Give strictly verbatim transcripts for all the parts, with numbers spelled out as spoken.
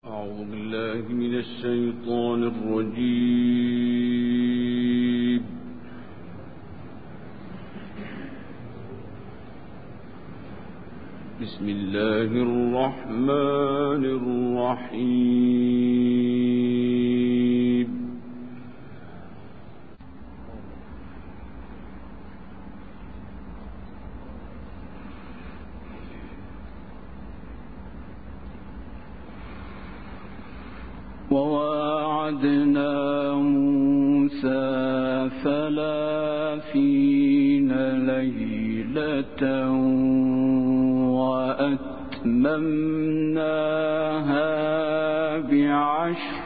أعوذ بالله من الشيطان الرجيم. بسم الله الرحمن الرحيم. وواعدنا موسى ثلاثين ليلة وأتممناها بعشر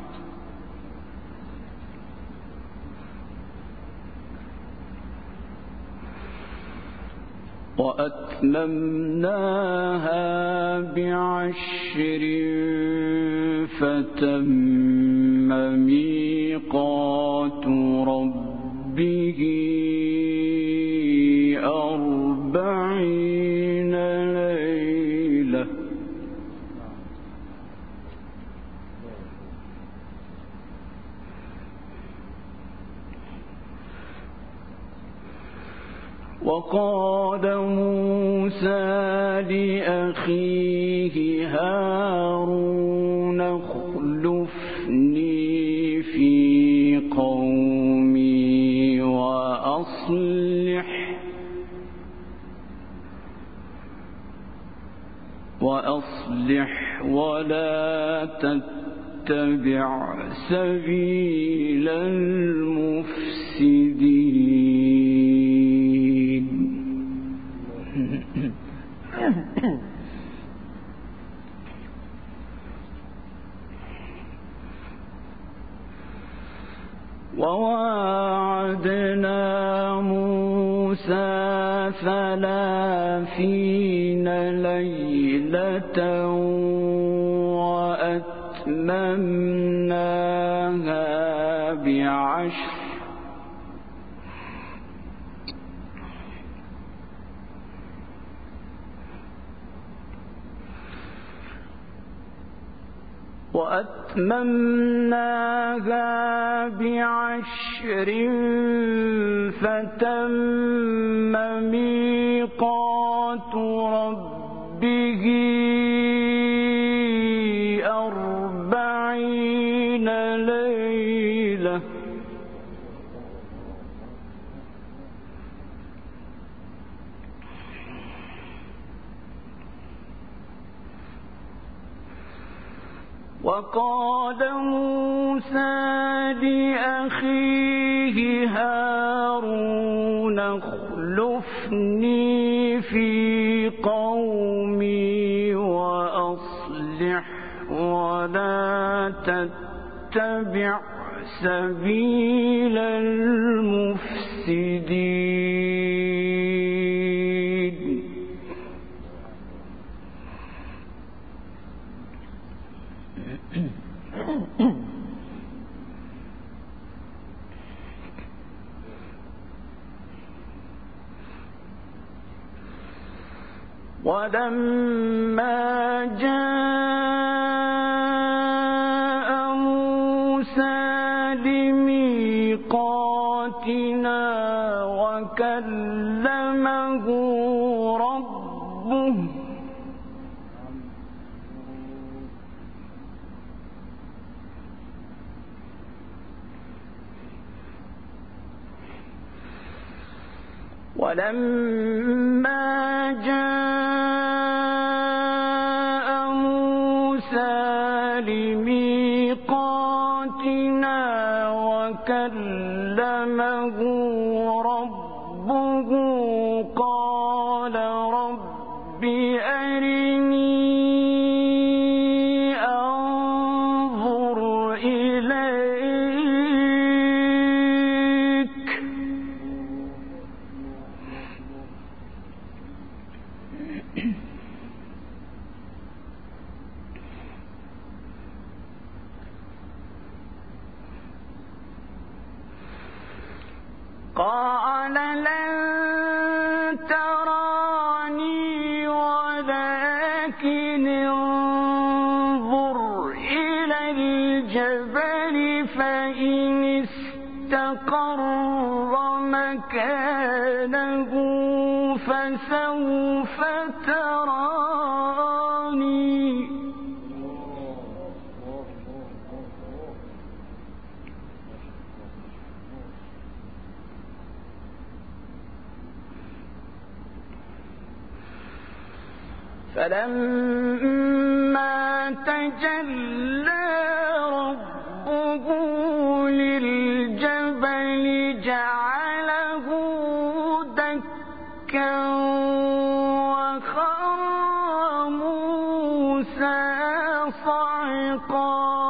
وأتممناها بعشر فتم ميقات ربه أربعين ليلة وقال موسى لأخيه هارون اخلفني في قومي وأصلح وأصلح ولا تتبع سبيل المفسدين. وواعدنا موسى ثلاثين ليلة وأتممناها بعشر وأتممناها بعشر فتم ميقات ربه أربعين ليلة وقال موسى لأخيه هارون اخلفني في قومي وأصلح ولا تتبع سبيل المفسدين. ولما جاء موسى لميقاتنا وكلمه ربه ولما جاء موسى لميقاتنا وكلمه ربه قال رب أرني أنظر إليك قال لن تراني ولكن انظر فإن استقر مكانه فسوف تراني فلما تجلى ربه للجبل جعله دكا وخر موسى صعقا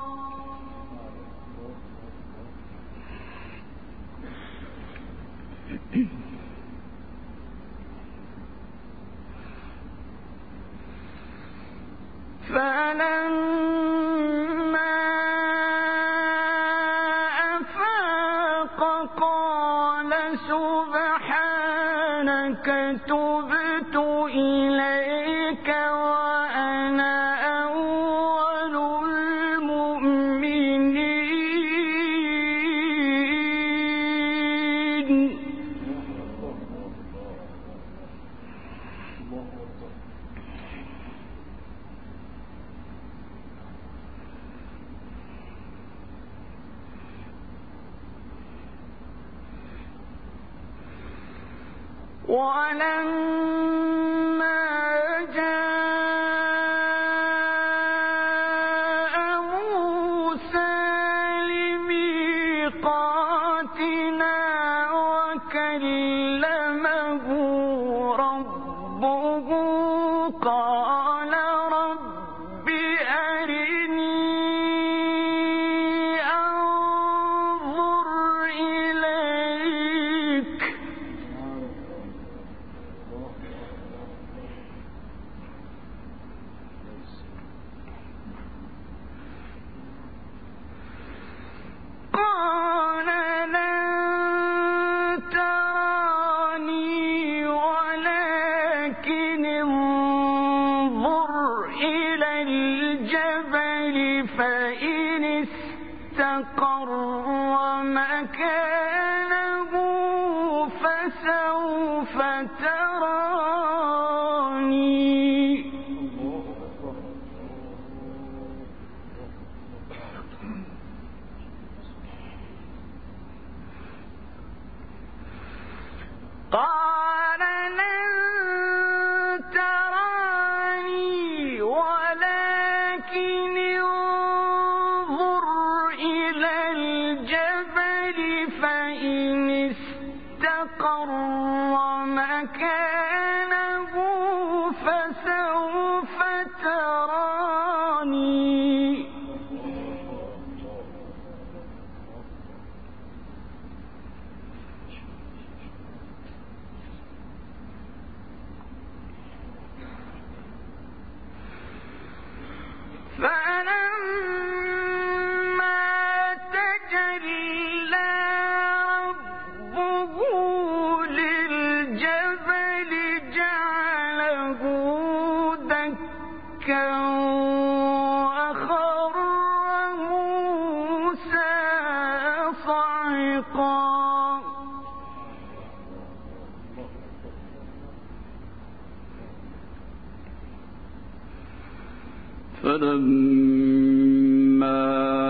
فلما أفاق قال سبحانك تبت إليك وأنا أول المؤمنين ولما جاء موسى لميقاتنا وكلمه ربه قال رب أرني أنظر إليك قال لن تراني ولكن انظر إلى الجبل فإن استقر مكانه فسوف تراني قال لن تراني ولكن انظر إلى الجبل فإن استقر مكانه فسوف تراني فلما تجلى ربه للجبل جعله دكا وخر موسى صعقا فلما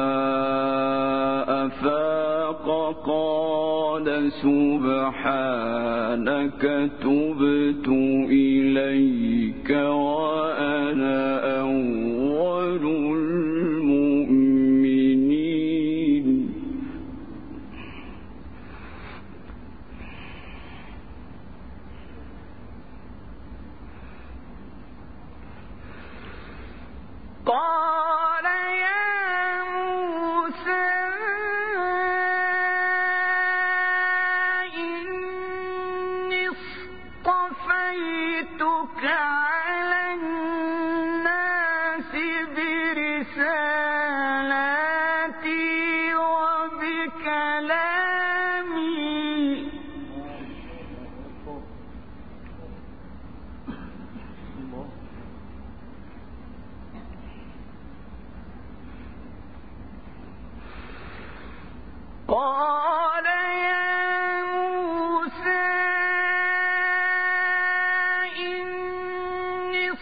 أفاق قال سبحانك تبت إليك وأنا أول المؤمنين قال يا موسى إني اصطفيتك على الناس برسالاتي وبكلامي قال يا موسى إني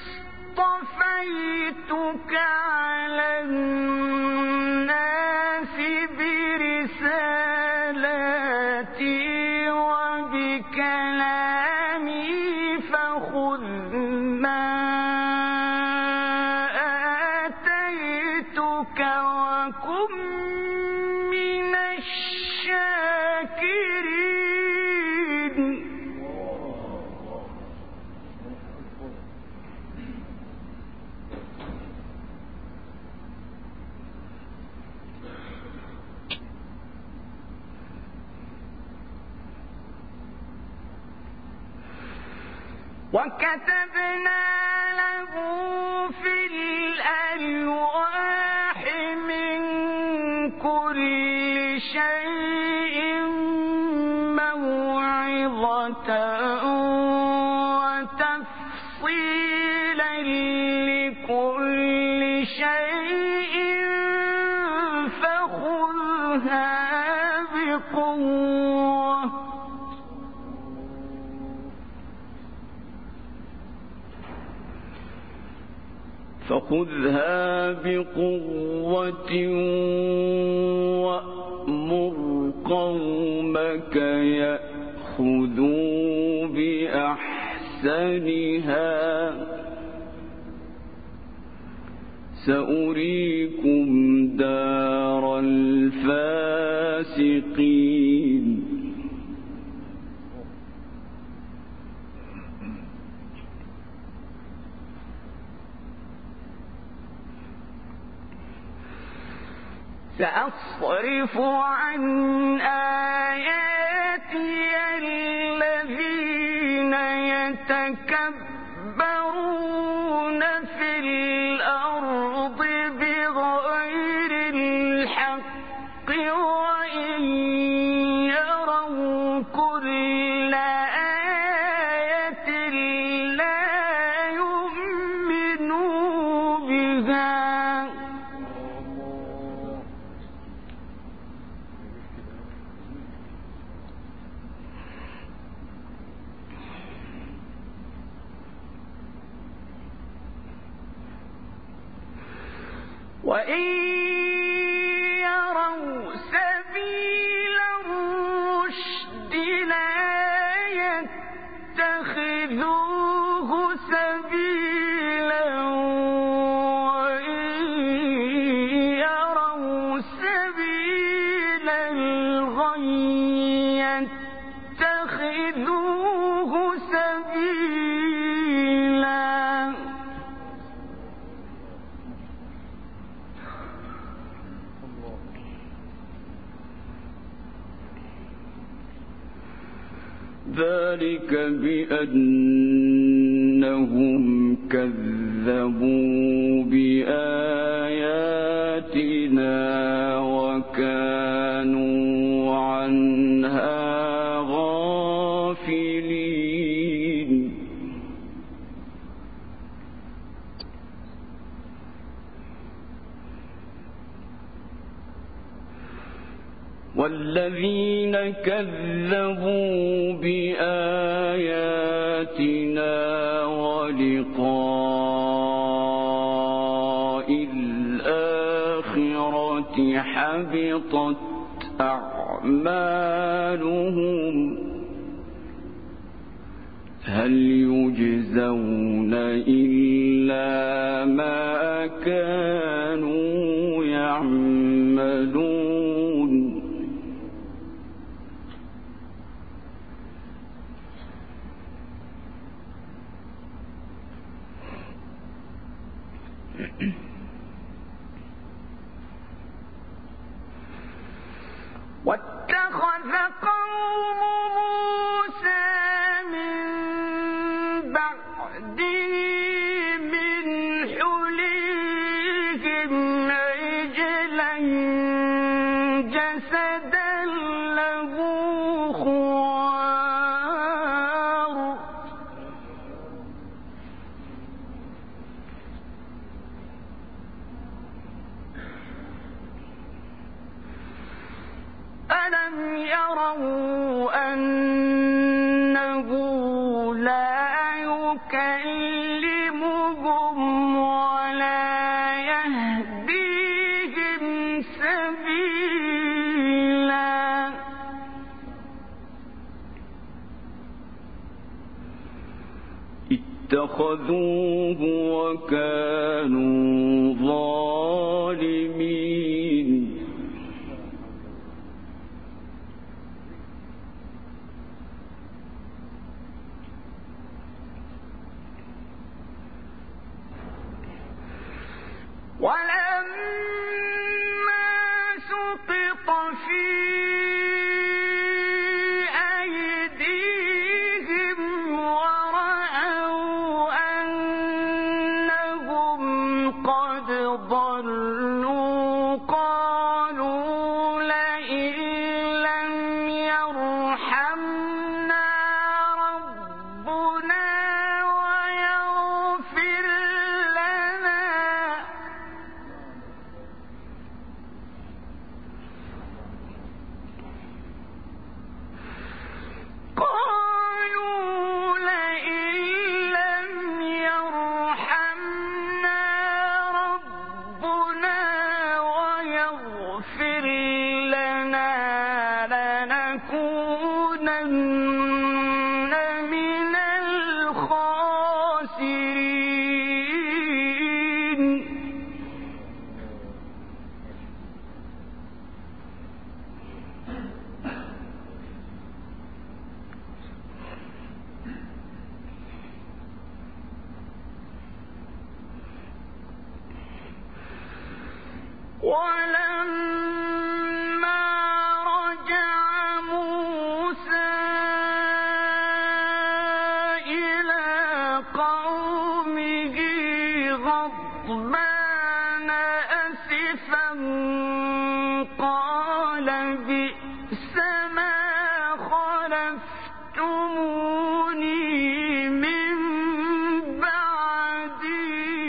اصطفيتك على الناس برسالاتي وبكلامي فخذ ما آتيتك وكن من الشاكرين. وكتبنا له في الألواح من كل شيء موعظة وتفصيلا لكل شيء فخذها بقوة فخذها بقوة وأمر قومك يأخذوا بأحسنها سأريكم دار الفاسقين. سأصرف عن آياتي الذين يتكبرون في الأرض بغير الحق وإن يروا كل آية لا يؤمنوا بها وإن يروا سبيل الرشد لا يتخذوه سبيلا وإن يروا سبيل الغي يتخذوه سبيلا ذلك بأنهم كذبوا بآياتنا وكانوا عنها غافلين. والذين كذبوا بآياتنا ولقاء الآخرة حبطت أعمالهم هل يجزون إلا ما كانوا يعملون. واتخذ قوم موسى من بعده من حليهم عجلا جسدا له خوار أَوَلَمْ يَرَوْا أَنَّهُ لَا يُكَلِّمُهُمْ وَلَا يَهْدِيهِمْ سَبِيلًا اتخذوه وكانوا ظالمين وَلَمَّا سُقِطَ فِي أَيْدِيهِمْ وَرَأَوْا أَنَّهُمْ قَدْ ضَلُّوا قَالُوا لَئِن لَّمْ يَرْحَمْنَا رَبُّنَا وَيَغْفِرْ لَنَا قالوا لئن لم يرحمنا ربنا ويغفر لنا لنكونن من الخاسرين وَلَمَّا رَجَعَ مُوسَىٰ إِلَىٰ قَوْمِهِ غَضْبَانَ أَسِفًا قَالَ بِئْسَ مَا خَلَفْتُمُونِي مِن بَعْدِي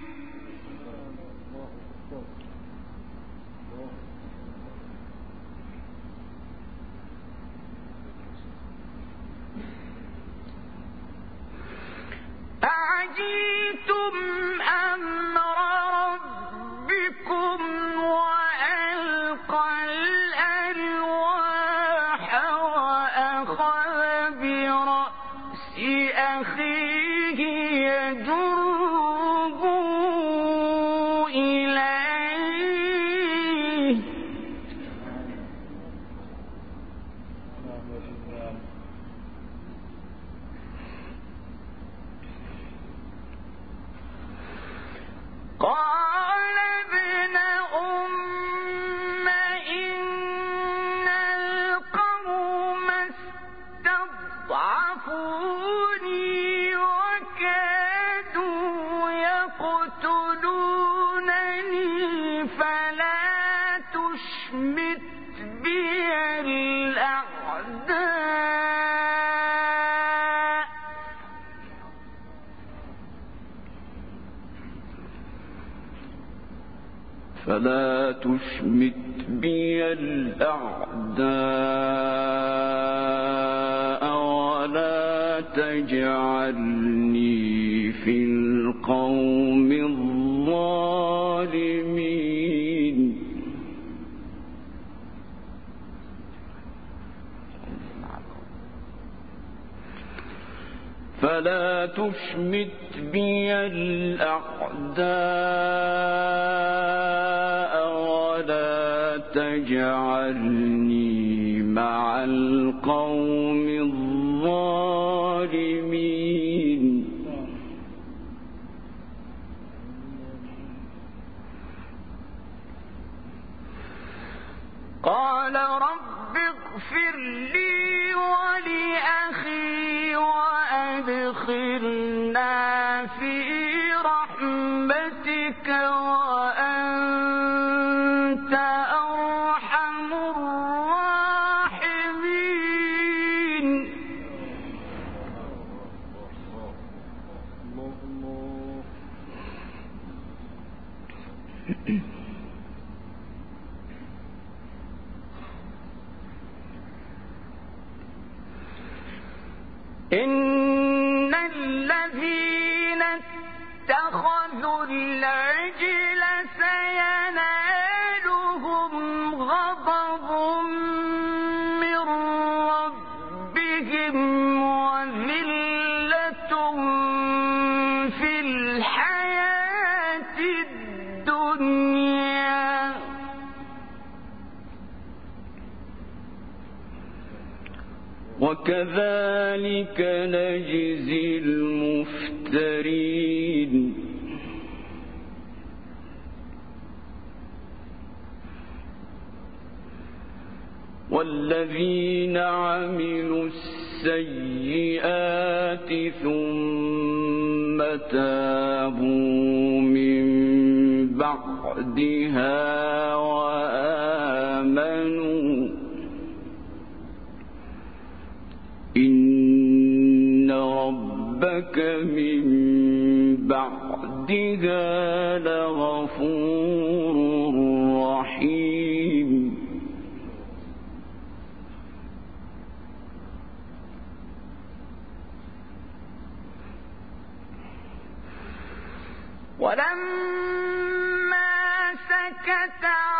أَعَجِلْتُمْ أَمْرَ رَبِّكُمْ وَأَلْقَى الْأَلْوَاحَ وَأَخَذَ بِرَأْسِ أَخِيهِ يَجُرُّهُ إِلَيْهِ قَالَ ابْنَ أُمَّ إِنَّ الْقَوْمَ اسْتَضْعَفُونِي وَكَادُوا يَقْتُلُونَنِي فَلَا تُشْمِتْ بِيَ الْأَعْدَاءَ فلا تشمت بي الأعداء ولا تجعلني في القوم الظالمين فلا تشمت بي الأعداء ولا تجعلني مع القوم الظالمين قال رب اغفر لي ولأخي وأدخلنا في رحمتك وأنت أرحم الراحمين إن الذين اتخذوا العجل سينالهم غضب من ربهم وذلة في الحياة الدنيا وكذلك نجزي المفترين والذين عملوا السيئات ثم تابوا من بعدها وآمنوا إن ربك من بعدها لغفور رحيم ولما سكت